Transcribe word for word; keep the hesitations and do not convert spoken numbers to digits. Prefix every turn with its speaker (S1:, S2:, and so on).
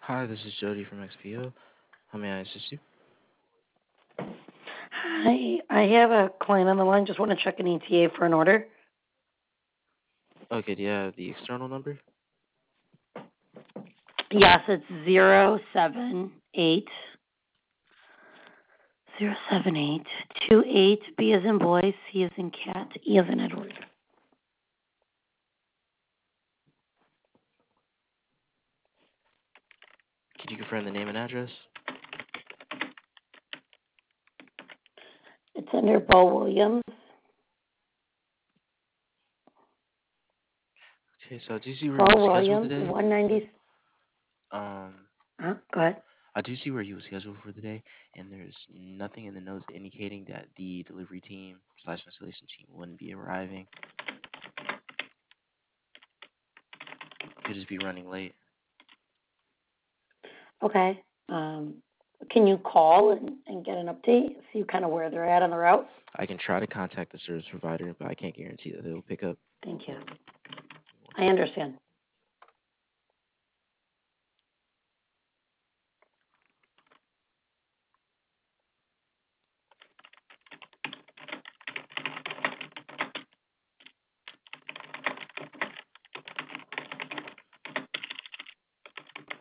S1: Hi, this is Jody from X P O. How may I assist you?
S2: Hi, I have a client on the line. Just want to check an E T A for an order.
S1: Okay, do you have the external number?
S2: Yes, it's zero seven eight zero seven eight two eight. B as in boy, C as in cat, E as in Edward.
S1: Can you confirm the name and address?
S2: It's under Bo Williams.
S1: Okay, so I do see where
S2: Bo
S1: he was scheduled
S2: Williams,
S1: today.
S2: one ninety.
S1: Um,
S2: Huh? Go ahead.
S1: I do see where he was scheduled for today, and there's nothing in the notes indicating that the delivery team slash installation team wouldn't be arriving. Could just be running late.
S2: Okay. Um, can you call and, and get an update? See kind of where they're at on the route.
S1: I can try to contact the service provider, but I can't guarantee that they'll pick up.
S2: Thank you. I understand.